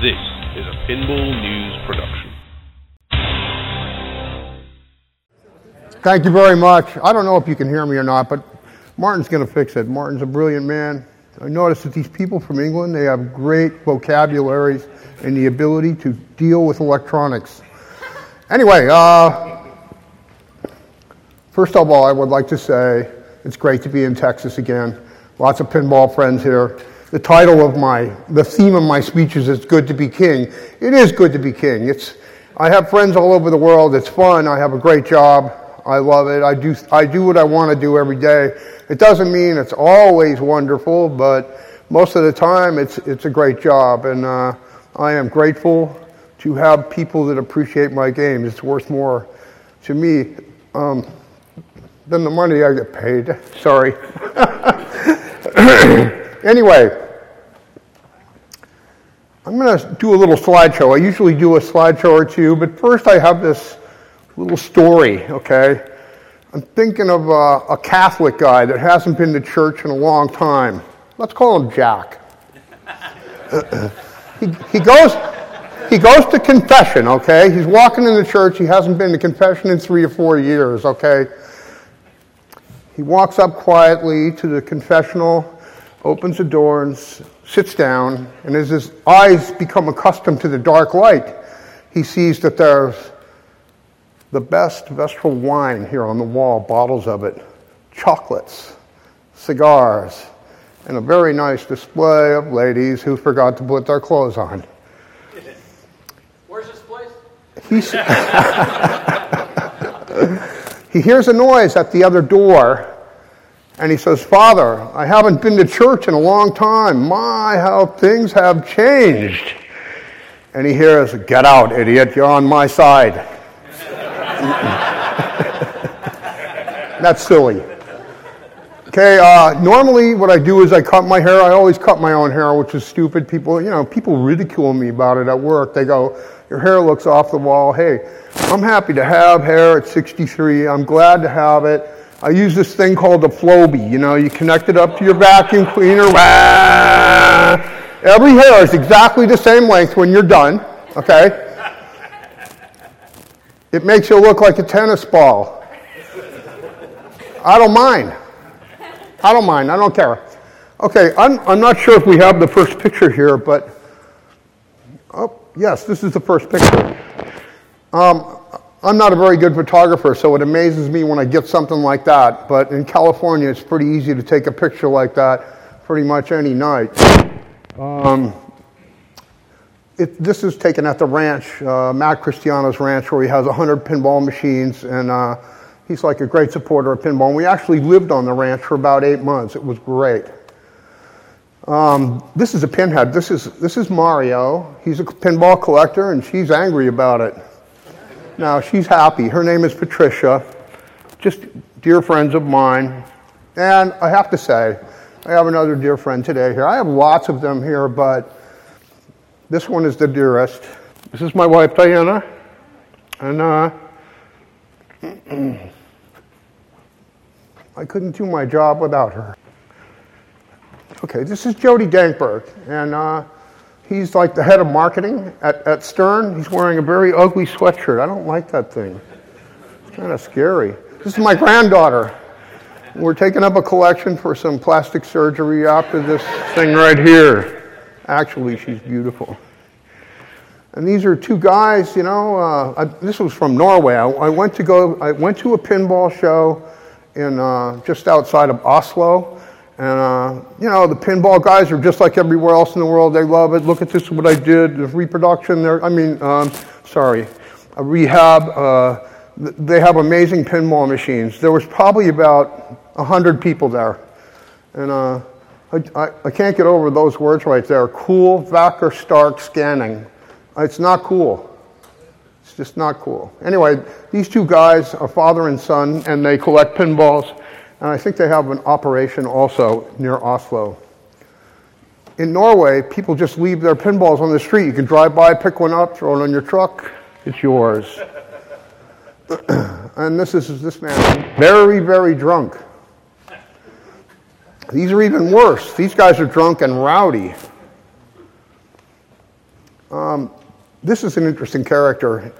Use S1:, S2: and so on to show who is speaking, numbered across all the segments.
S1: This is a Pinball News production.
S2: Thank you very much. I don't know if you can hear me or not, but Martin's going to fix it. Martin's a brilliant man. I noticed that these people from England, they have great vocabularies and the ability to deal with electronics. Anyway, first of all, I would like to say it's great to be in Texas again. Lots of pinball friends here. The theme of my speech is "It's good to be king." It is good to be king. I have friends all over the world. It's fun. I have a great job. I love it. I do what I want to do every day. It doesn't mean it's always wonderful, but most of the time it's a great job, and I am grateful to have people that appreciate my game. It's worth more to me than the money I get paid. Sorry. Anyway, I'm going to do a little slideshow. I usually do a slideshow or two, but first I have this little story, okay? I'm thinking of a Catholic guy that hasn't been to church in a long time. Let's call him Jack. He goes to confession, okay? He's walking in the church. He hasn't been to confession in 3 or 4 years, okay? He walks up quietly to the confessional, opens the door and sits down, and as his eyes become accustomed to the dark light, he sees that there's the best Vestal wine here on the wall, bottles of it, chocolates, cigars, and a very nice display of ladies who forgot to put their clothes on.
S3: Where's this place?
S2: He hears a noise at the other door, and he says, "Father, I haven't been to church in a long time. My, how things have changed." And he hears, "Get out, idiot. You're on my side." That's silly. Okay, normally what I do is I cut my hair. I always cut my own hair, which is stupid. People ridicule me about it at work. They go, "Your hair looks off the wall." Hey, I'm happy to have hair at 63. I'm glad to have it. I use this thing called a Flowbee. You connect it up to your vacuum cleaner. Every hair is exactly the same length when you're done, okay? It makes you look like a tennis ball. I don't mind. I don't care. Okay, I'm not sure if we have the first picture here, but yes, this is the first picture. I'm not a very good photographer, so it amazes me when I get something like that. But in California, it's pretty easy to take a picture like that pretty much any night. This is taken at the ranch, Matt Cristiano's ranch, where he has 100 pinball machines, and he's like a great supporter of pinball. And we actually lived on the ranch for about 8 months. It was great. This is a pinhead. This is Mario. He's a pinball collector, and she's angry about it. Now, she's happy. Her name is Patricia. Just dear friends of mine. And I have to say, I have another dear friend today here. I have lots of them here, but this one is the dearest. This is my wife, Diana. And I couldn't do my job without her. Okay, this is Jody Dankberg. And he's like the head of marketing at Stern. He's wearing a very ugly sweatshirt. I don't like that thing. It's kind of scary. This is my granddaughter. We're taking up a collection for some plastic surgery after this thing right here. Actually, she's beautiful. And these are two guys, this was from Norway. I went to a pinball show in just outside of Oslo. And, the pinball guys are just like everywhere else in the world. They love it. Look at this, what I did. The reproduction there. A rehab. They have amazing pinball machines. There was probably about 100 people there. And I can't get over those words right there. Cool, Vacker, Stark, scanning. It's not cool. It's just not cool. Anyway, these two guys are father and son, and they collect pinballs. And I think they have an operation also near Oslo. In Norway, people just leave their pinballs on the street. You can drive by, pick one up, throw it on your truck. It's yours. And this man, very, very drunk. These are even worse. These guys are drunk and rowdy. This is an interesting character.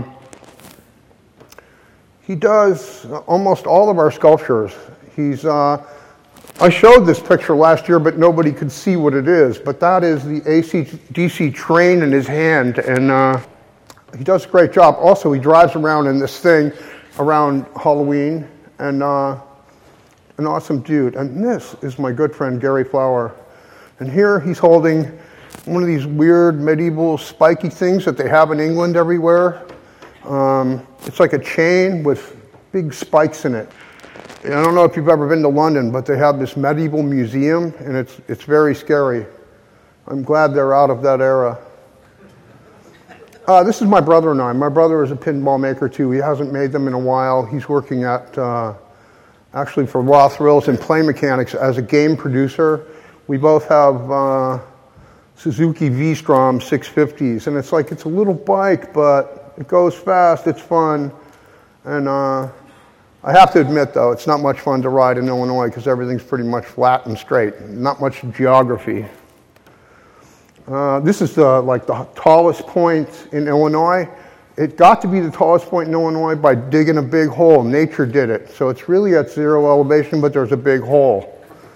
S2: He does almost all of our sculptures. I showed this picture last year, but nobody could see what it is. But that is the AC/DC train in his hand, and he does a great job. Also, he drives around in this thing around Halloween, and an awesome dude. And this is my good friend Gary Flower. And here he's holding one of these weird medieval spiky things that they have in England everywhere. It's like a chain with big spikes in it. And I don't know if you've ever been to London, but they have this medieval museum, and it's very scary. I'm glad they're out of that era. This is my brother and I. My brother is a pinball maker too. He hasn't made them in a while. He's working at actually for Raw Thrills and Play Mechanics as a game producer. We both have Suzuki V-Strom 650s, and it's a little bike, but it goes fast, it's fun, and I have to admit, though, it's not much fun to ride in Illinois because everything's pretty much flat and straight, not much geography. This is the tallest point in Illinois. It got to be the tallest point in Illinois by digging a big hole. Nature did it, so it's really at zero elevation, but there's a big hole.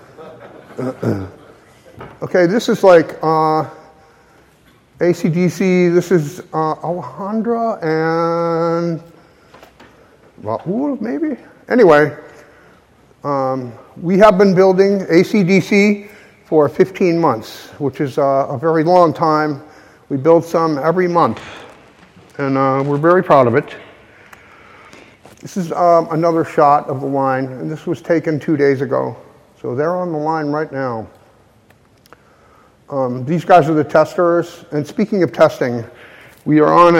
S2: Okay, this is AC/DC. This is Alejandra and Raul, maybe? Anyway, we have been building AC/DC for 15 months, which is a very long time. We build some every month, and we're very proud of it. This is another shot of the line, and this was taken 2 days ago. So they're on the line right now. These guys are the testers, and speaking of testing, we are on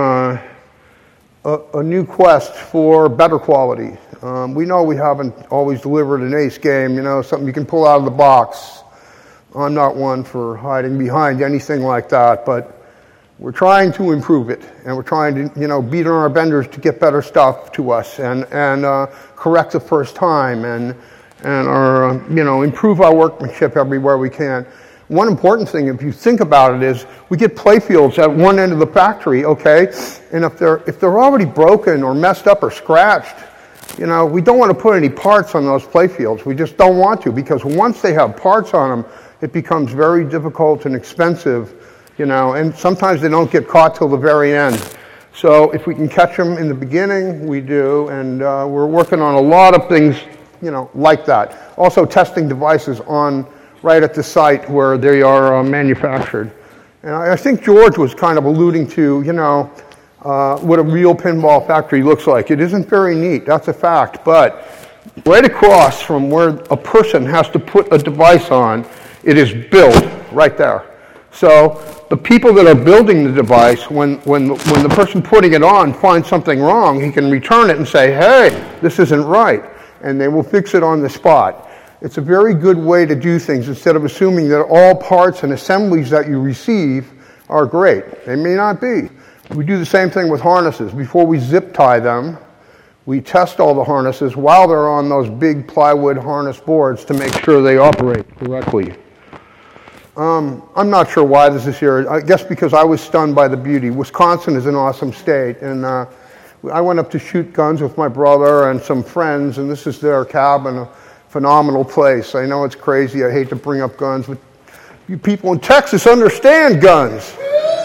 S2: a new quest for better quality. We know we haven't always delivered an ace game, something you can pull out of the box. I'm not one for hiding behind anything like that, but we're trying to improve it, and we're trying to, beat on our vendors to get better stuff to us, and correct the first time, and improve our workmanship everywhere we can. One important thing, if you think about it, is we get playfields at one end of the factory, okay? And if they're already broken or messed up or scratched, we don't want to put any parts on those playfields. We just don't want to, because once they have parts on them, it becomes very difficult and expensive, and sometimes they don't get caught till the very end. So if we can catch them in the beginning, we do, and we're working on a lot of things, like that. Also testing devices right at the site where they are manufactured. And I think George was kind of alluding to, what a real pinball factory looks like. It isn't very neat, that's a fact, but right across from where a person has to put a device on, it is built right there. So the people that are building the device, when the person putting it on finds something wrong, he can return it and say, hey, this isn't right, and they will fix it on the spot. It's a very good way to do things instead of assuming that all parts and assemblies that you receive are great. They may not be. We do the same thing with harnesses. Before we zip tie them, we test all the harnesses while they're on those big plywood harness boards to make sure they operate correctly. I'm not sure why this is here. I guess because I was stunned by the beauty. Wisconsin is an awesome state, and I went up to shoot guns with my brother and some friends, and this is their cabin. Phenomenal place. I know it's crazy. I hate to bring up guns, but you people in Texas understand guns.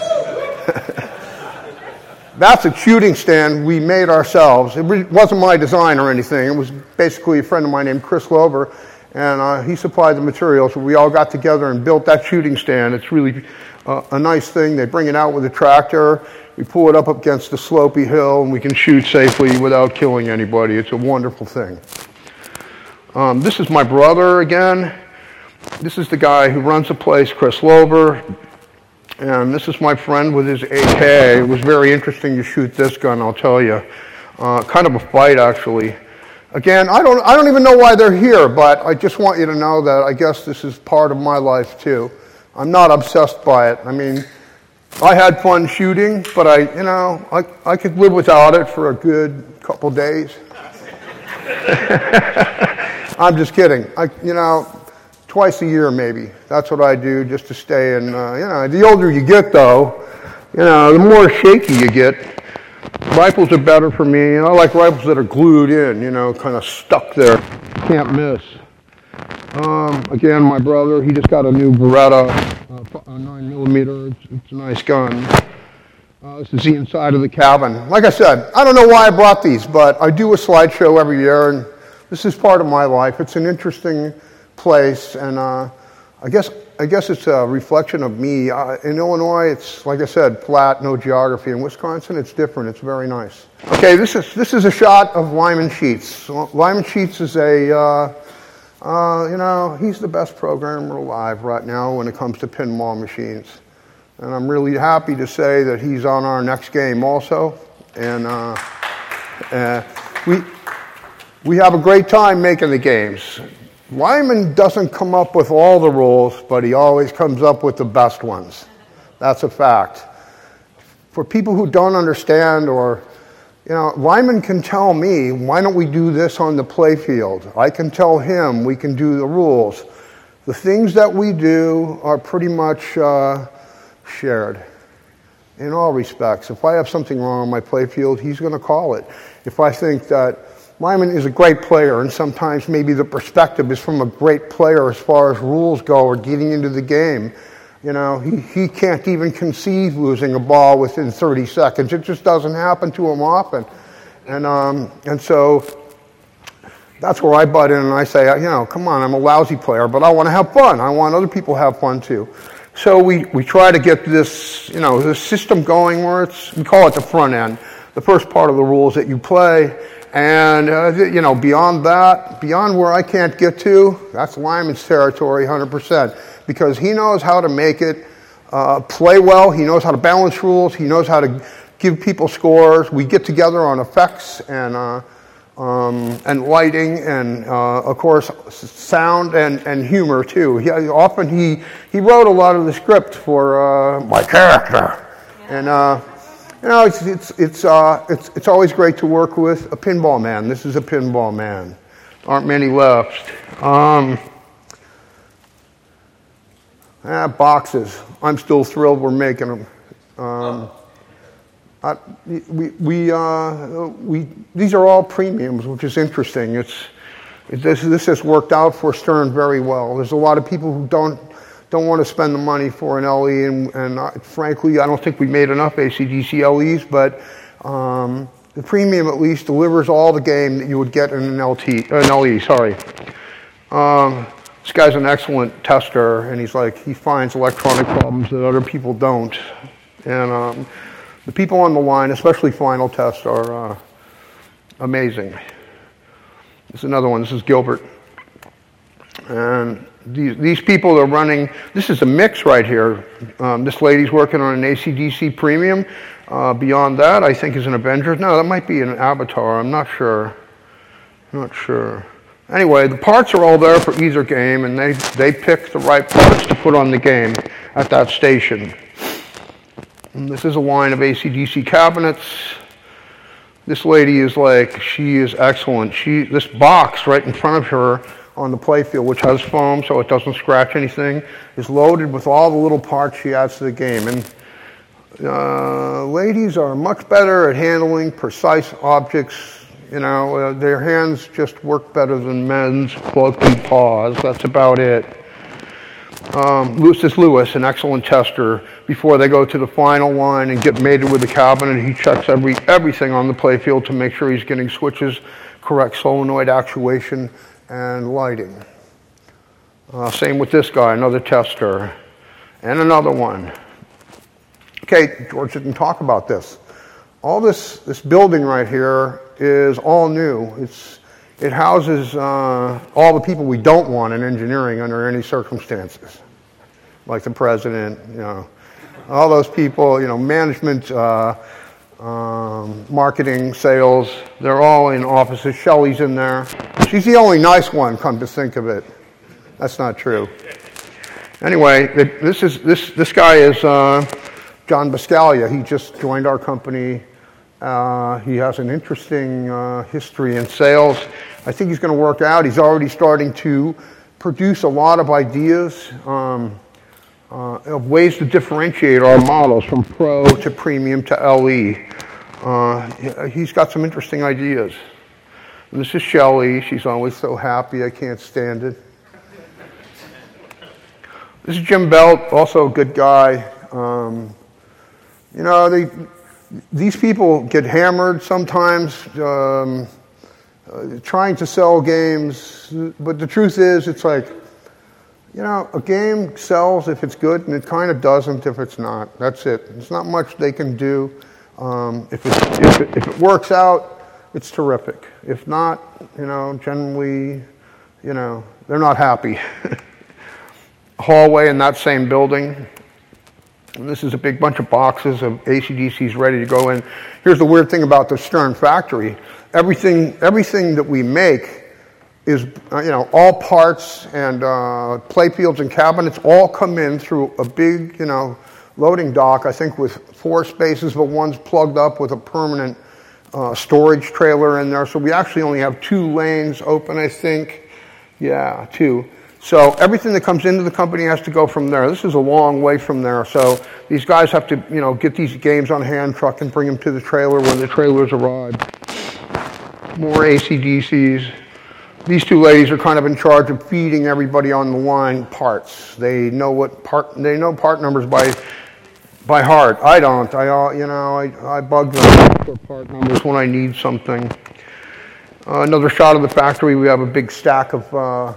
S2: That's a shooting stand we made ourselves. It wasn't my design or anything. It was basically a friend of mine named Chris Lover, and he supplied the materials. We all got together and built that shooting stand. It's really a nice thing. They bring it out with a tractor. We pull it up against a slopey hill, and we can shoot safely without killing anybody. It's a wonderful thing. This is my brother again. This is the guy who runs the place, Chris Lover. And this is my friend with his AK. It was very interesting to shoot this gun, I'll tell you. Kind of a fight, actually. Again, I don't even know why they're here, but I just want you to know that I guess this is part of my life, too. I'm not obsessed by it. I mean, I had fun shooting, but I could live without it for a good couple days. I'm just kidding. twice a year maybe. That's what I do just to stay in, the older you get though, the more shaky you get. Rifles are better for me. I like rifles that are glued in, kind of stuck there. Can't miss. Again, my brother, he just got a new Beretta, 9mm. It's a nice gun. This is the inside of the cabin. Like I said, I don't know why I brought these, but I do a slideshow every year, and this is part of my life. It's an interesting place, and I guess it's a reflection of me. In Illinois, it's, like I said, flat, no geography. In Wisconsin, it's different. It's very nice. Okay, this is a shot of Lyman Sheets. Lyman Sheets is he's the best programmer alive right now when it comes to pinball machines. And I'm really happy to say that he's on our next game also. And we have a great time making the games. Lyman doesn't come up with all the rules, but he always comes up with the best ones. That's a fact. For people who don't understand, or, Lyman can tell me, why don't we do this on the play field? I can tell him we can do the rules. The things that we do are pretty much shared in all respects. If I have something wrong on my play field, he's going to call it. If I think that Lyman is a great player, and sometimes maybe the perspective is from a great player as far as rules go or getting into the game, he can't even conceive losing a ball within 30 seconds. It just doesn't happen to him often. And so that's where I butt in and I say, come on, I'm a lousy player, but I want to have fun. I want other people to have fun too. So we try to get this, this system going where we call it the front end, the first part of the rules that you play. And, beyond that, beyond where I can't get to, that's Lyman's territory 100%, because he knows how to make it play well. He knows how to balance rules. He knows how to give people scores. We get together on effects and lighting and, of course, sound and humor, too. He wrote a lot of the script for my character. And, it's always great to work with a pinball man. This is a pinball man. Aren't many left. Boxes. I'm still thrilled we're making them. These are all premiums, which is interesting. This has worked out for Stern very well. There's a lot of people who don't want to spend the money for an LE, and frankly, I don't think we made enough AC/DC LEs, but the premium at least delivers all the game that you would get in an LE. Sorry. This guy's an excellent tester, and he finds electronic problems that other people don't. And the people on the line, especially Final Test, are amazing. This is another one. This is Gilbert. And these people are running, this is a mix right here. This lady's working on an AC/DC premium. Beyond that, I think is an Avengers. No, that might be an Avatar. I'm not sure. Anyway, the parts are all there for either game, and they pick the right parts to put on the game at that station. And this is a line of AC/DC cabinets. This lady she is excellent. This box right in front of her on the playfield, which has foam so it doesn't scratch anything, is loaded with all the little parts she adds to the game. And ladies are much better at handling precise objects. Their hands just work better than men's clunky paws. That's about it. Lewis, an excellent tester. Before they go to the final line and get mated with the cabinet, he checks everything on the playfield to make sure he's getting switches, correct solenoid actuation, and lighting. Same with this guy, another tester, and another one. Okay, George didn't talk about this. All this building right here is all new. It houses all the people we don't want in engineering under any circumstances, like the president, all those people, management, marketing, sales. They're all in offices. Shelley's in there. She's the only nice one, come to think of it. That's not true. Anyway, this guy is John Biscaglia. He just joined our company. He has an interesting history in sales. I think he's going to work out. He's already starting to produce a lot of ideas of ways to differentiate our models from Pro to Premium to LE. He's got some interesting ideas. And this is Shelley. She's always so happy. I can't stand it. This is Jim Belt, also a good guy. These people get hammered sometimes trying to sell games, but the truth is, it's like, a game sells if it's good, and it kind of doesn't if it's not. That's it. There's not much they can do. If it works out, it's terrific. If not, generally, they're not happy. Hallway in that same building. And this is a big bunch of boxes of AC/DCs ready to go in. Here's the weird thing about the Stern factory. Everything that we make is, all parts and playfields and cabinets all come in through a big, loading dock, I think with 4 spaces, but one's plugged up with a permanent storage trailer in there. So we actually only have 2 lanes open, I think. Yeah, 2. So everything that comes into the company has to go from there. This is a long way from there. So these guys have to, get these games on hand truck and bring them to the trailer when the trailers arrive. More AC/DCs. These 2 ladies are kind of in charge of feeding everybody on the line parts. They know part numbers by heart. I don't. I bug them for part numbers when I need something. Another shot of the factory. We have a big stack of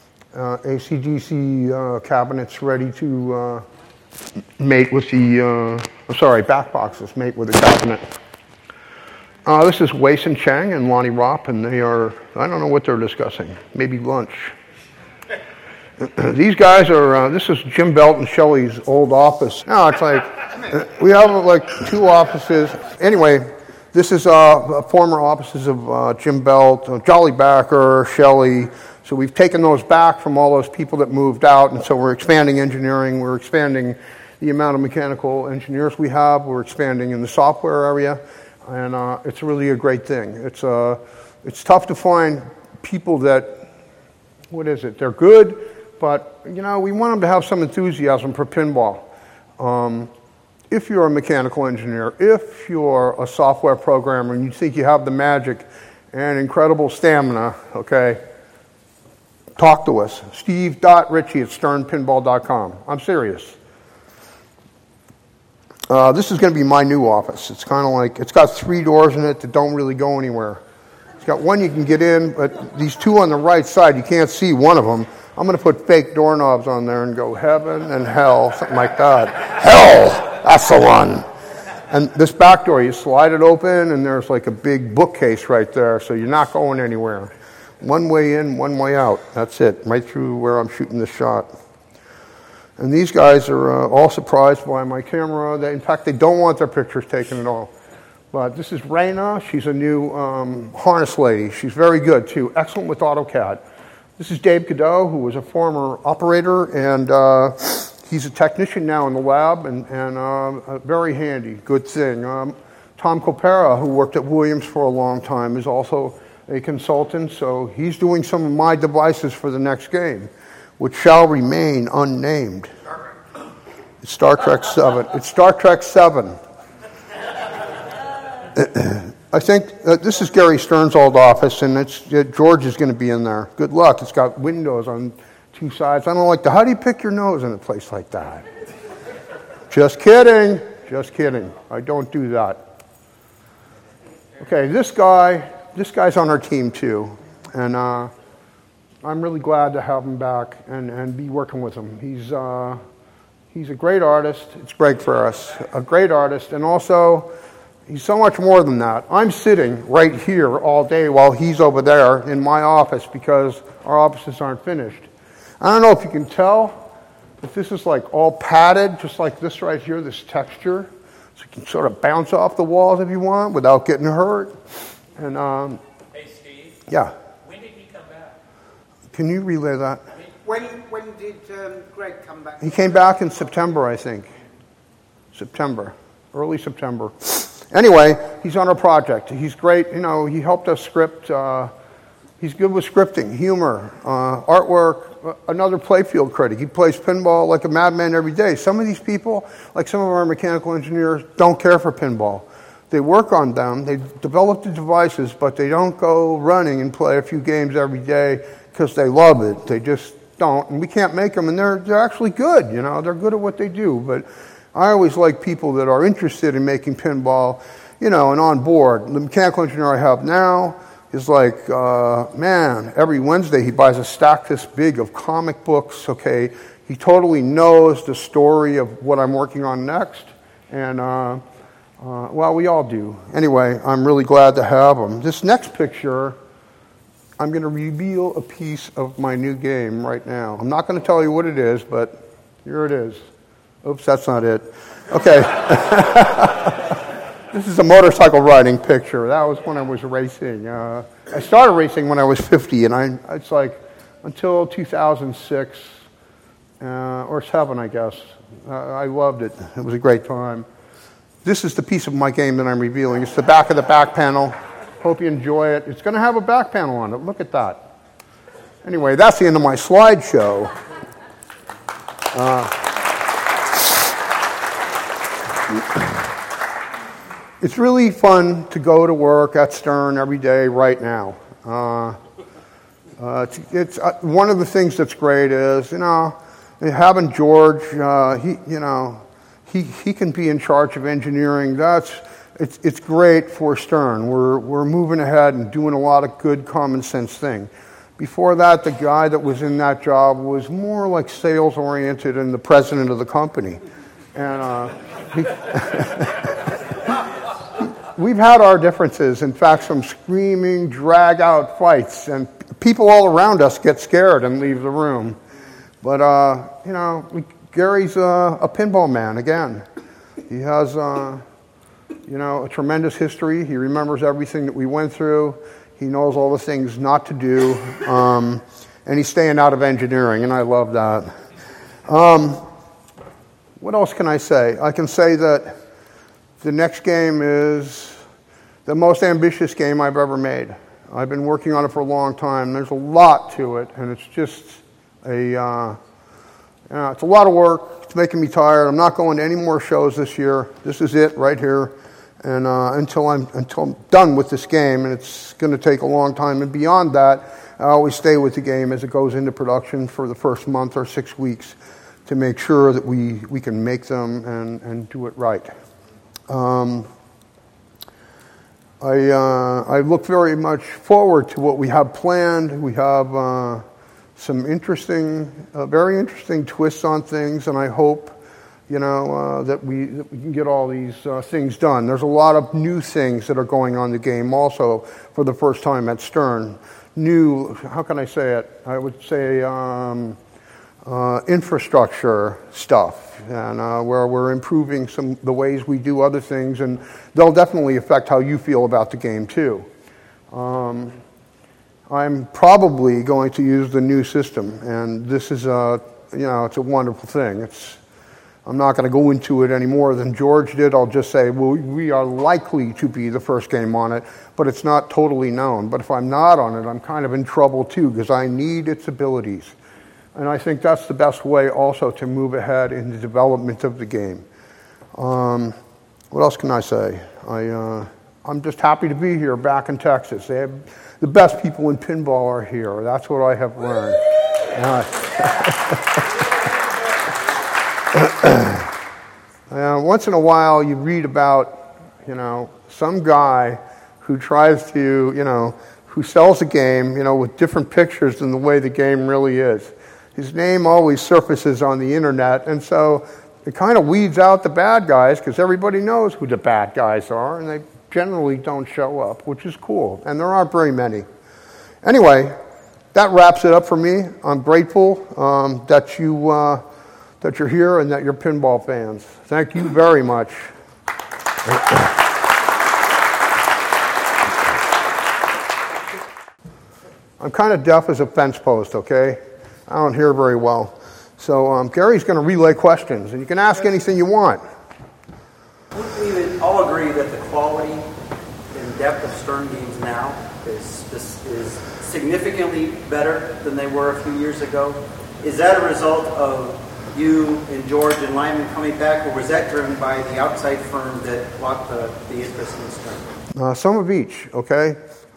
S2: AC/DC cabinets ready to mate with the, back boxes mate with the cabinet. This is Wei-Sin Chang and Lonnie Ropp, and they are, I don't know what they're discussing, maybe lunch. These guys are, this is Jim Belt and Shelley's old office. No, it's like, we have like 2 offices. Anyway, this is former offices of Jim Belt, Jolly Backer, Shelley. So we've taken those back from all those people that moved out, and so we're expanding engineering, we're expanding the amount of mechanical engineers we have, we're expanding in the software area, and it's really a great thing. It's tough to find people that, they're good, but, we want them to have some enthusiasm for pinball. If you're a mechanical engineer, if you're a software programmer and you think you have the magic and incredible stamina, okay, talk to us. Steve.Ritchie@sternpinball.com. I'm serious. This is going to be my new office. It's kind of like, it's got 3 doors in it that don't really go anywhere. It's got one you can get in, but these 2 on the right side, you can't see one of them. I'm going to put fake doorknobs on there and go heaven and hell, something like that. Hell! That's the one. And this back door, you slide it open, and there's like a big bookcase right there, so you're not going anywhere. One way in, one way out. That's it, right through where I'm shooting this shot. And these guys are all surprised by my camera. In fact, they don't want their pictures taken at all. But this is Raina. She's a new harness lady. She's very good, too. Excellent with AutoCAD. This is Dave Cadeau, who was a former operator, and he's a technician now in the lab, and very handy. Good thing. Tom Copera, who worked at Williams for a long time, is also a consultant, so he's doing some of my devices for the next game, which shall remain unnamed. It's Star Trek 7. It's Star Trek 7. I think this is Gary Stern's old office, and George is going to be in there. Good luck. It's got windows on 2 sides. I don't like how do you pick your nose in a place like that? Just kidding. Just kidding. I don't do that. Okay, this guy's on our team too, and I'm really glad to have him back and be working with him. He's a great artist. It's Greg Ferris, a great artist, and also he's so much more than that. I'm sitting right here all day while he's over there in my office because our offices aren't finished. I don't know if you can tell, but this is like all padded, just like this right here, this texture. So you can sort of bounce off the walls if you want without getting hurt. And
S3: Hey, Steve.
S2: yeah.
S3: When did he come back?
S2: Can you relay that?
S4: When did Greg come back?
S2: He came back in September, I think. Early September. Anyway, he's on our project. He's great. He helped us script He's good with scripting, humor, artwork, another playfield critic. He plays pinball like a madman every day. Some of these people, like some of our mechanical engineers, don't care for pinball. They work on them, they develop the devices, but they don't go running and play a few games every day because they love it. They just don't, and we can't make them, and they're actually good, you know. They're good at what they do, but I always like people that are interested in making pinball, you know, and on board. The mechanical engineer I have now is like, man, every Wednesday he buys a stack this big of comic books, okay? He totally knows the story of what I'm working on next, and, well, we all do. Anyway, I'm really glad to have him. This next picture, I'm going to reveal a piece of my new game right now. I'm not going to tell you what it is, but here it is. Oops, that's not it. Okay. This is a motorcycle riding picture. That was when I was racing. I started racing when I was 50, and it's like until 2006 or 7, I guess. I loved it. It was a great time. This is the piece of my game that I'm revealing. It's the back of the back panel. Hope you enjoy it. It's going to have a back panel on it. Look at that. Anyway, that's the end of my slideshow. It's really fun to go to work at Stern every day right now. It's one of the things that's great is, you know, having George, he can be in charge of engineering. It's great for Stern. We're moving ahead and doing a lot of good common sense thing. Before that, the guy that was in that job was more like sales oriented and the president of the company. And we've had our differences. In fact, some screaming, drag-out fights, and people all around us get scared and leave the room. But, you know, Gary's a pinball man, again. He has, you know, a tremendous history. He remembers everything that we went through. He knows all the things not to do. And he's staying out of engineering, and I love that. What else can I say? I can say that the next game is the most ambitious game I've ever made. I've been working on it for a long time. There's a lot to it, and it's just it's a lot of work. It's making me tired. I'm not going to any more shows this year. This is it right here, and until I'm done with this game, and it's going to take a long time. And beyond that, I always stay with the game as it goes into production for the first month or 6 weeks to make sure that we can make them and do it right. I look very much forward to what we have planned. We have some very interesting twists on things, and I hope, you know, that we can get all these things done. There's a lot of new things that are going on in the game also for the first time at Stern. New, how can I say it? I would say infrastructure stuff, and where we're improving the ways we do other things, and they'll definitely affect how you feel about the game too. I'm probably going to use the new system, and this is it's a wonderful thing. I'm not going to go into it any more than George did. I'll just say, well, we are likely to be the first game on it, but it's not totally known. But if I'm not on it, I'm kind of in trouble too, because I need its abilities. And I think that's the best way also to move ahead in the development of the game. What else can I say? I'm just happy to be here back in Texas. The best people in pinball are here. That's what I have learned. Once in a while you read about, you know, some guy who tries to, you know, who sells a game, you know, with different pictures than the way the game really is. His name always surfaces on the internet, and so it kind of weeds out the bad guys because everybody knows who the bad guys are, and they generally don't show up, which is cool, and there aren't very many. Anyway, that wraps it up for me. I'm grateful that you're here and that you're pinball fans. Thank you very much. I'm kind of deaf as a fence post, okay? I don't hear very well. So Gary's going to relay questions, and you can ask anything you want.
S5: We would all agree that the quality and depth of Stern games now is significantly better than they were a few years ago. Is that a result of you and George and Lyman coming back, or was that driven by the outside firm that brought the interest in Stern?
S2: Some of each, okay?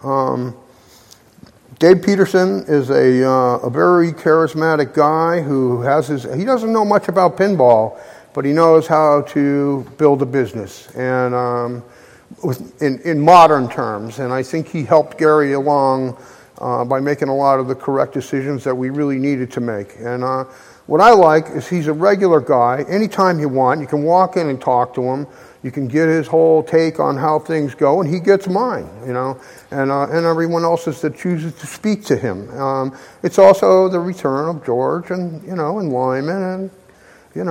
S2: Dave Peterson is a very charismatic guy who he doesn't know much about pinball, but he knows how to build a business, and in modern terms. And I think he helped Gary along by making a lot of the correct decisions that we really needed to make. And what I like is he's a regular guy. Anytime you want, you can walk in and talk to him. You can get his whole take on how things go, and he gets mine, and everyone else's that chooses to speak to him. It's also the return of George and Lyman, and we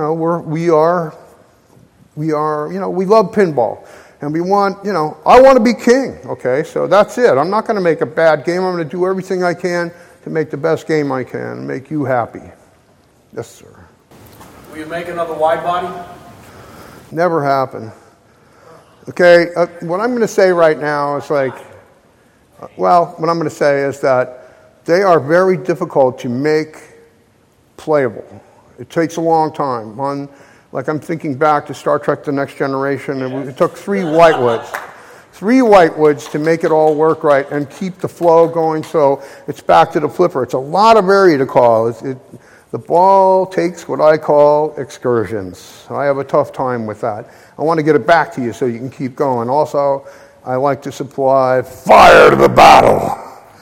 S2: love pinball, and we want, I want to be king. Okay, so that's it. I'm not going to make a bad game. I'm going to do everything I can to make the best game I can and make you happy. Yes, sir.
S3: Will you make another wide body?
S2: Never happened. Okay, what I'm going to say right now is what I'm going to say is that they are very difficult to make playable. It takes a long time. I'm thinking back to Star Trek The Next Generation, and it took 3 Whitewoods to make it all work right and keep the flow going so it's back to the flipper. It's a lot of area to call. The ball takes what I call excursions. I have a tough time with that. I want to get it back to you so you can keep going. Also, I like to supply fire to the battle.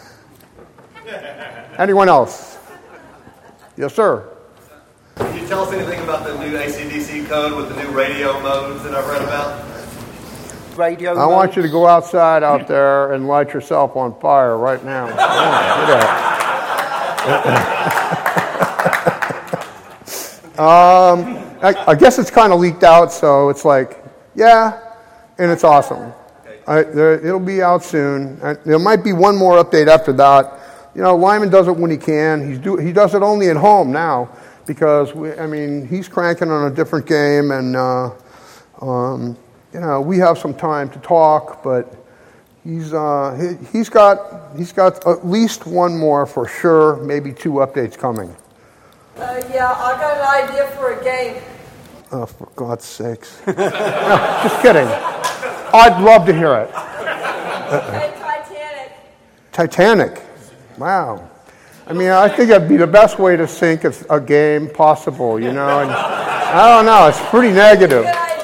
S2: Anyone else? Yes, sir.
S6: Can you tell us anything about the new AC/DC code with the new radio modes that I've read about?
S2: I want you to go outside out there and light yourself on fire right now. I guess it's kind of leaked out, so it's and it's awesome. It'll be out soon. There might be one more update after that. Lyman does it when he can. He does it only at home now because he's cranking on a different game, and we have some time to talk, but he's got at least one more for sure, maybe 2 updates coming.
S7: Yeah, I got an idea for a game.
S2: Oh, for God's sakes. No, just kidding. I'd love to hear it.
S7: Titanic.
S2: Titanic. Wow. I think that'd be the best way to sink a game possible, and I don't know, it's pretty negative.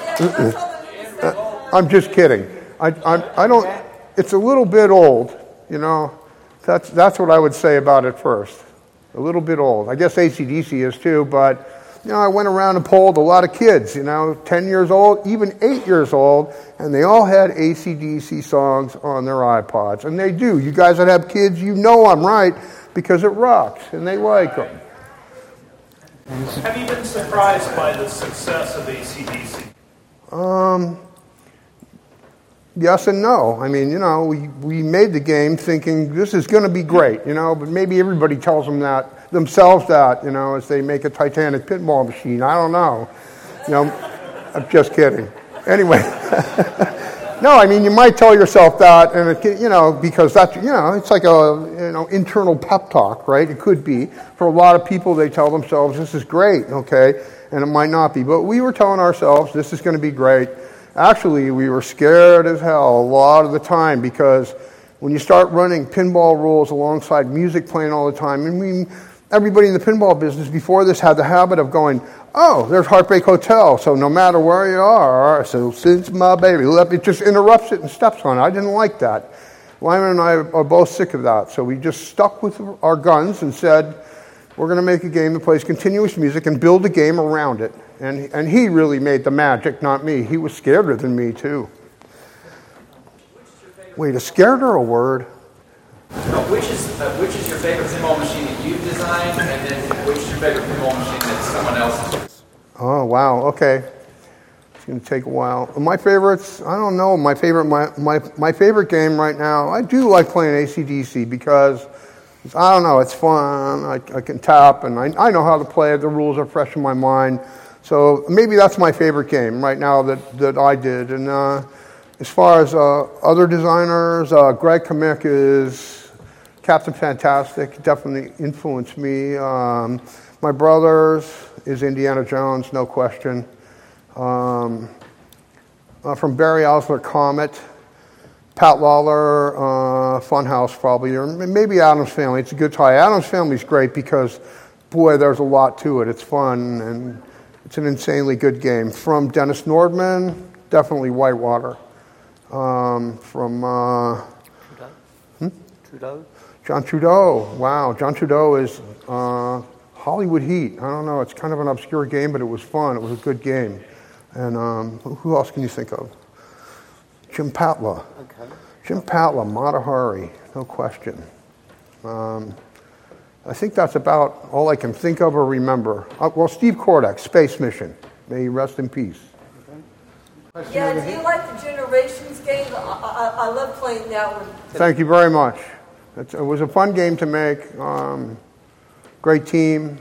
S2: I'm just kidding. I don't, it's a little bit old, that's what I would say about it first. A little bit old. I guess AC/DC is too, but, I went around and polled a lot of kids, 10 years old, even 8 years old, and they all had AC/DC songs on their iPods. And they do. You guys that have kids, I'm right, because it rocks, and they like them.
S8: Have you been surprised by the success of AC/DC?
S2: Yes and no. We made the game thinking this is going to be great, but maybe everybody tells themselves that, as they make a Titanic pinball machine. I don't know. I'm just kidding. Anyway. No, you might tell yourself that, and because that's, it's like a, internal pep talk, right? It could be. For a lot of people, they tell themselves, this is great, okay? And it might not be. But we were telling ourselves, this is going to be great. Actually, we were scared as hell a lot of the time because when you start running pinball rules alongside music playing all the time, everybody in the pinball business before this had the habit of going, oh, there's Heartbreak Hotel, so no matter where you are, so since my baby left, it just interrupts it and steps on it. I didn't like that. Lyman and I are both sick of that, so we just stuck with our guns and said, we're going to make a game that plays continuous music and build a game around it. And he really made the magic, not me. He was scareder than me, too. Wait, a scareder a word?
S3: No, which is your favorite pinball machine that you've designed, and then which is your favorite pinball machine that someone else has?
S2: Oh, wow, okay. It's going to take a while. My favorites, I don't know. My favorite game right now, I do like playing AC/DC because, I don't know, it's fun. I can tap, and I know how to play it. The rules are fresh in my mind. So maybe that's my favorite game right now that I did. And as far as other designers, Greg Kamick is Captain Fantastic definitely influenced me. My brother's is Indiana Jones, no question. From Barry Osler, Comet. Pat Lawler, Funhouse probably, or maybe Addams Family. It's a good tie. Addams Family's great because, boy, there's a lot to it. It's fun, and it's an insanely good game. From Dennis Nordman, definitely Whitewater.
S5: Trudeau?
S2: John Trudeau. Wow, John Trudeau is Hollywood Heat. I don't know. It's kind of an obscure game, but it was fun. It was a good game. And who else can you think of? Jim Patla.
S5: Okay.
S2: Jim Patla, Mata Hari, no question. I think that's about all I can think of or remember. Well, Steve Kordak, Space Mission. May he rest in peace.
S7: Yeah, do you like the Generations game? I love playing that one.
S2: Thank you very much. It was a fun game to make. Great team.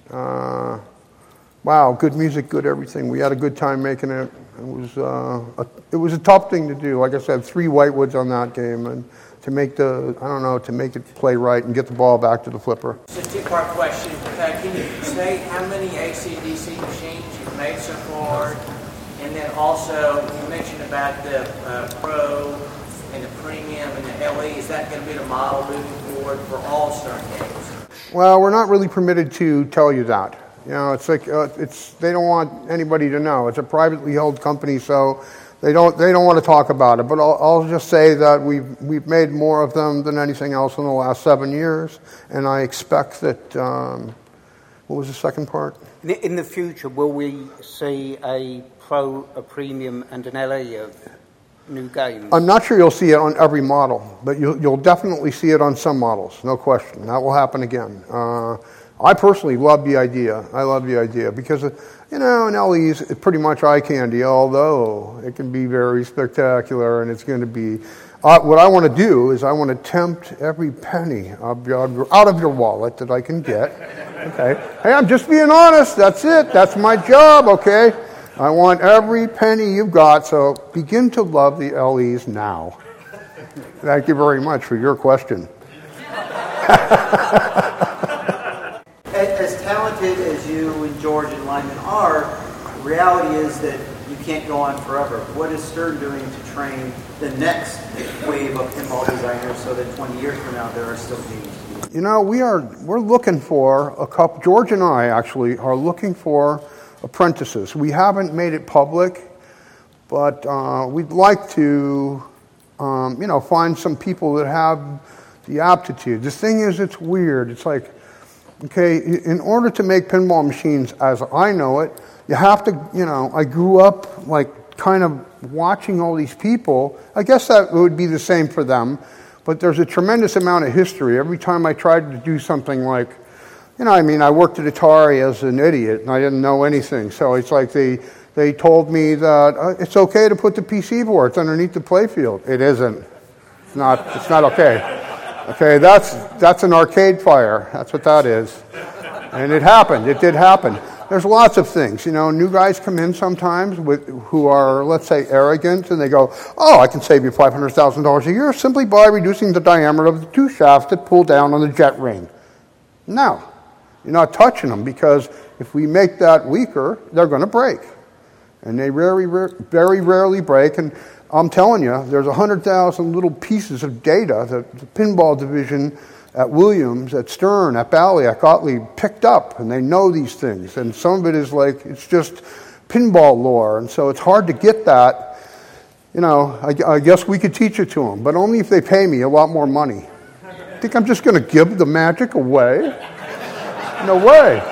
S2: Wow, good music, good everything. We had a good time making it. It was a tough thing to do. Like I said, 3 Whitewoods on that game, and to make it play right and get the ball back to the flipper.
S9: It's a 2-part question. Can you say how many AC/DC machines you've made so far? And then also, you mentioned about the Pro and the Premium and the LE. Is that going to be the model moving forward for all Stern games?
S2: Well, we're not really permitted to tell you that. You know, it's like they don't want anybody to know. It's a privately held company, so they don't want to talk about it. But I'll just say that we've made more of them than anything else in the last 7 years, and I expect that. What was the second part?
S5: In the future, will we see a Pro, a Premium, and an LE of new games?
S2: I'm not sure you'll see it on every model, but you'll definitely see it on some models, no question. That will happen again. I personally love the idea. I love the idea because, an LE is pretty much eye candy, although it can be very spectacular, and it's going to be... what I want to do is I want to tempt every penny out of your wallet that I can get. Okay? Hey, I'm just being honest. That's it. That's my job, okay? I want every penny you've got, so begin to love the LEs now. Thank you very much for your question.
S5: As talented as you and George and Lyman are, the reality is that you can't go on forever. What is Stern doing to train the next wave of pinball designers so that 20 years from now there are still games?
S2: We're looking for a couple. George and I actually are looking for apprentices. We haven't made it public, but we'd like to, find some people that have the aptitude. The thing is, it's weird. It's like, okay, in order to make pinball machines as I know it, you have to, I grew up like kind of watching all these people. I guess that would be the same for them, but there's a tremendous amount of history. Every time I tried to do something like, I worked at Atari as an idiot and I didn't know anything. So it's like they told me that it's okay to put the PC boards underneath the playfield. It isn't. It's not okay. Okay, that's an arcade fire. That's what that is. And it happened. It did happen. There's lots of things. New guys come in sometimes who are, let's say, arrogant, and they go, I can save you $500,000 a year simply by reducing the diameter of the 2 shafts that pull down on the jet ring. No, you're not touching them, because if we make that weaker, they're going to break. And they very rarely break. And I'm telling you, there's 100,000 little pieces of data that the pinball division at Williams, at Stern, at Bally, at Gottlieb picked up, and they know these things. And some of it is like, it's just pinball lore, and so it's hard to get that. I guess we could teach it to them, but only if they pay me a lot more money. Think I'm just going to give the magic away? No way.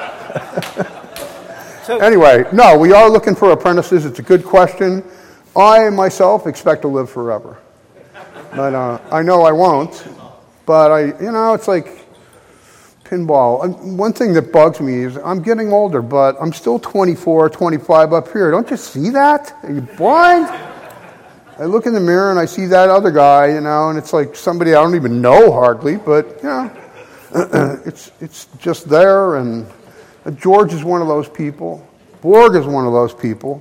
S2: Anyway, no, we are looking for apprentices. It's a good question. I, myself, expect to live forever. But I know I won't. But it's like pinball. One thing that bugs me is I'm getting older, but I'm still 24, 25 up here. Don't you see that? Are you blind? I look in the mirror and I see that other guy, and it's like somebody I don't even know hardly, but, it's just there. And George is one of those people. Borg is one of those people.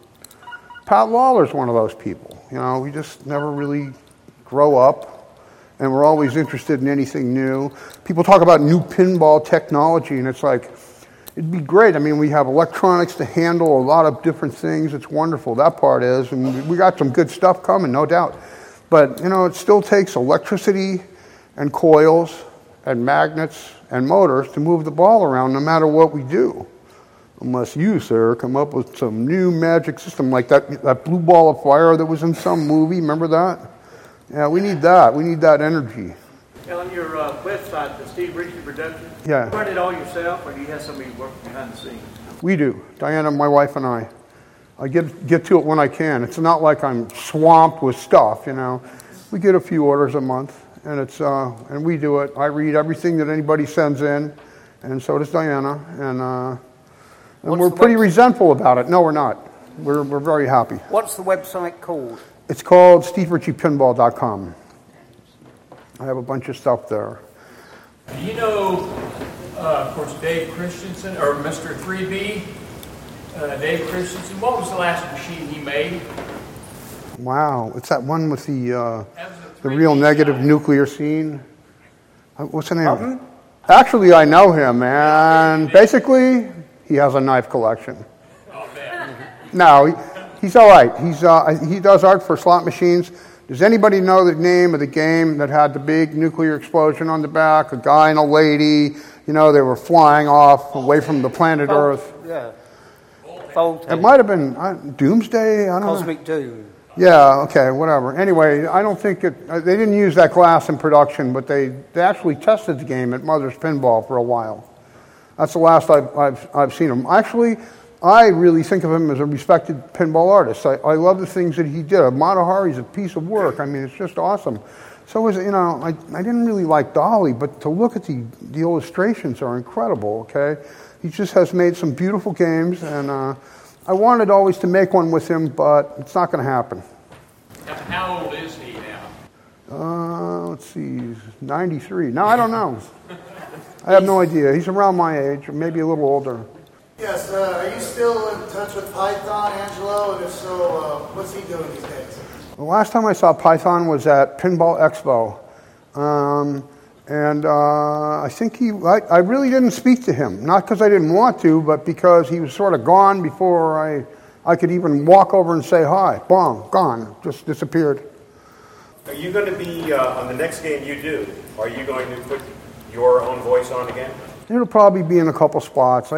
S2: Pat Lawler's one of those people. We just never really grow up. and we're always interested in anything new. People talk about new pinball technology, and it's like, it'd be great. I mean, we have electronics to handle a lot of different things. It's wonderful, that part is, and we got some good stuff coming, no doubt. But, you know, it still takes electricity and coils and magnets and motors to move the ball around no matter what we do. Unless you, sir, come up with some new magic system like that blue ball of fire that was in some movie. Remember that? Yeah, we need that. We need that energy.
S8: Now, on your website, the Steve Ritchie Productions,
S2: Yeah.
S8: you run it all yourself, or do you have somebody working behind the scenes?
S2: We do. Diana, my wife, and I. I get to it when I can. It's not like I'm swamped with stuff, you know. We get a few orders a month, and it's and we do it. I read everything that anybody sends in, and so does Diana, and we're pretty resentful about it. No, we're not. We're very happy.
S4: What's the website called?
S2: It's called SteveRitchiePinball.com. I have a bunch of stuff there.
S8: Do you know, of course, Dave Christensen, or Mr. 3B, Dave Christensen, what was the last machine he made?
S2: Wow, it's that one with the real negative nuclear scene. What's the name?
S4: Pardon?
S2: Actually, I know him, and basically, he has a knife collection. No, he's all right. He does art for slot machines. Does anybody know the name of the game that had the big nuclear explosion on the back? A guy and a lady, you know, they were flying off away from the planet Earth.
S4: Yeah. Voltage.
S2: It might have been Doomsday. I don't know.
S4: Cosmic Doom.
S2: Yeah, okay, whatever. Anyway, I don't think they didn't use that glass in production, but they actually tested the game at Mother's Pinball for a while. That's the last I've seen him. Actually, I really think of him as a respected pinball artist. I love the things that he did. Mata Hari's a piece of work. I mean, it's just awesome. So, I didn't really like Dolly, but to look at the illustrations are incredible, okay? He just has made some beautiful games, and I wanted always to make one with him, but it's not going to happen.
S8: How old is he now?
S2: Let's see, he's 93. No, I don't know. I have no idea. He's around my age, or maybe a little older.
S10: Yes, are you still in touch with Python, Angelo? And if so, what's he doing these days?
S2: The last time I saw Python was at Pinball Expo. I think I really didn't speak to him. Not because I didn't want to, but because he was sort of gone before I could even walk over and say hi. Boom, gone, just disappeared.
S11: Are you going to be, on the next game you do, are you going to put your own voice on again?
S2: It'll probably be in a couple spots.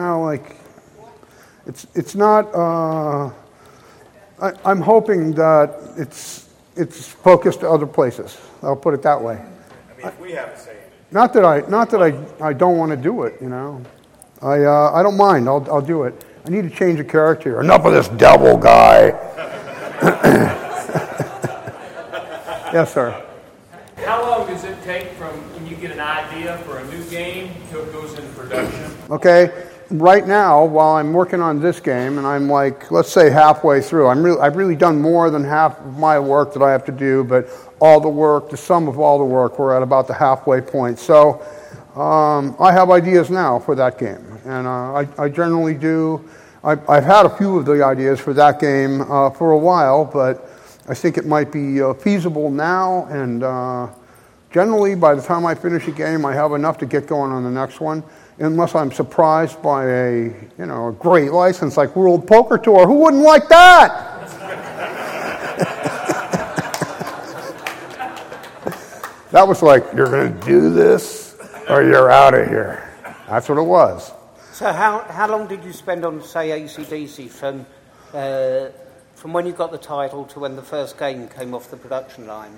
S2: It's not. I'm hoping that it's focused to other places. I'll put it that way.
S11: I mean, if we have to say it.
S2: Not that I don't want to do it. You know, I don't mind. I'll do it. I need to change a character. Enough of this devil guy. Yes, sir.
S8: How long does it take from when you get an idea for a new game till it goes into production?
S2: Okay, right now, while I'm working on this game, and I'm like, let's say halfway through, I've really done more than half of my work that I have to do, but all the work, the sum of all the work, we're at about the halfway point. So I have ideas now for that game, and I generally do. I've had a few of the ideas for that game for a while, but I think it might be feasible now, and generally by the time I finish a game, I have enough to get going on the next one, unless I'm surprised by a great license like World Poker Tour. Who wouldn't like that? That was like, you're going to do this or you're out of here. That's what it was.
S4: So how long did you spend on, say, AC/DC from when you got the title to when the first game came off the production line?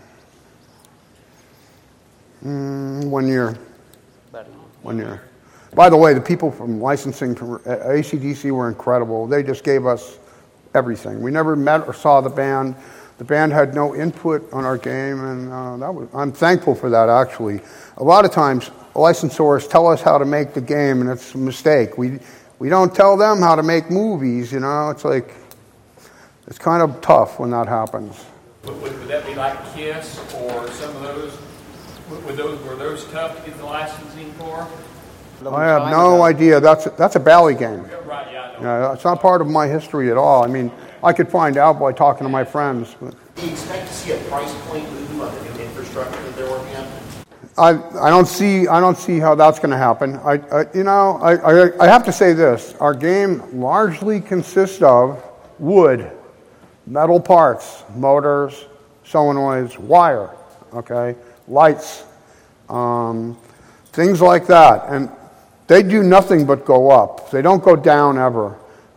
S2: 1 year. 1 year. By the way, the people from licensing from AC/DC were incredible. They just gave us everything. We never met or saw the band. The band had no input on our game, and I'm thankful for that, actually. A lot of times, licensors tell us how to make the game, and it's a mistake. We don't tell them how to make movies, It's like, it's kind of tough when that happens.
S8: Would that be like KISS or some of those? Were those tough to get the licensing for?
S2: I have no idea. That's a Bally game.
S8: Right, yeah, I know.
S2: It's not part of my history at all. I mean, I could find out by talking to my friends. But.
S11: Do you expect to see a price point move on the new
S10: infrastructure that they're working on?
S2: I don't see how that's going to happen. I have to say this: our game largely consists of wood, metal parts, motors, solenoids, wire, okay, lights, things like that, and they do nothing but go up. They don't go down ever.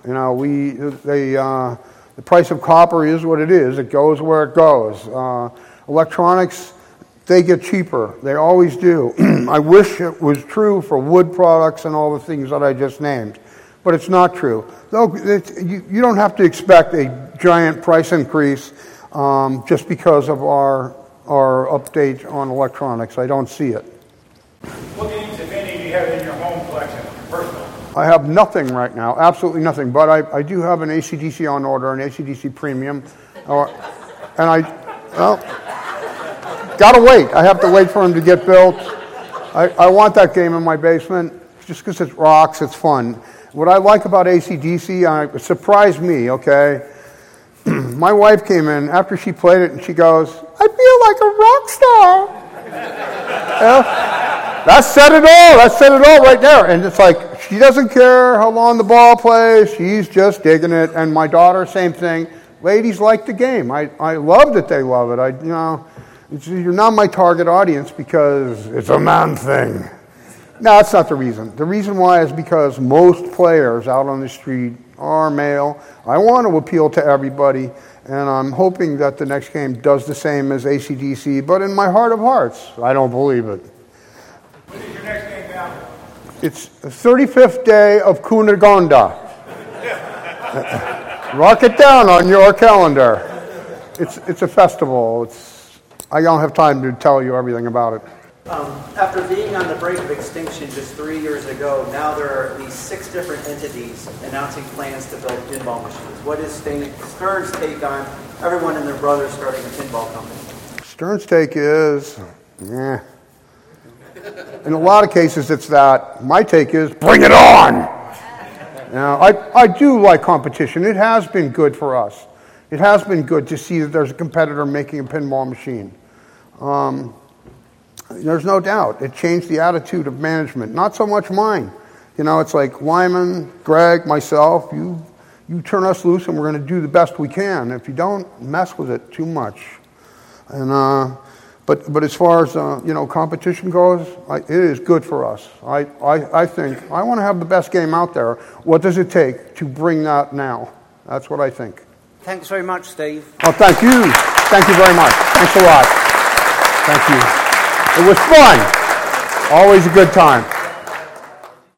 S2: The price of copper is what it is. It goes where it goes. Electronics, they get cheaper. They always do. I wish it was true for wood products and all the things that I just named, but it's not true. You don't have to expect a giant price increase just because of our update on electronics. I don't see it.
S12: What games, if any, do you have in your home collection, personal?
S2: I have nothing right now, absolutely nothing, but I do have an AC/DC on order, an AC/DC Premium, and gotta wait. I have to wait for them to get built. I want that game in my basement just because it rocks, it's fun. What I like about AC/DC, it surprised me, okay? My wife came in after she played it and she goes, "I feel like a rock star." That said it all. That said it all right there. And it's like, she doesn't care how long the ball plays. She's just digging it. And my daughter, same thing. Ladies like the game. I love that they love it. You're not my target audience because it's a man thing. No, that's not the reason. The reason why is because most players out on the street are male. I want to appeal to everybody, and I'm hoping that the next game does the same as AC/DC, but in my heart of hearts, I don't believe it.
S12: When is your next game now?
S2: It's the 35th day of Cunegonda. Mark it down on your calendar. It's a festival. I don't have time to tell you everything about it.
S5: After being on the brink of extinction just 3 years ago, now there are at least 6 different entities announcing plans to build pinball machines. What is Stern's take on everyone and their brothers starting a pinball company?
S2: Stern's take is, in a lot of cases it's that. My take is, bring it on! Now, I do like competition. It has been good for us. It has been good to see that there's a competitor making a pinball machine. There's no doubt. It changed the attitude of management. Not so much mine. It's like Lyman, Greg, myself, you turn us loose and we're going to do the best we can. If you don't, mess with it too much. And but as far as competition goes, it is good for us. I think I want to have the best game out there. What does it take to bring that now? That's what I think.
S4: Thanks very much, Steve.
S2: Oh, thank you. Thank you very much. Thanks a lot. Thank you. It was fun. Always a good time.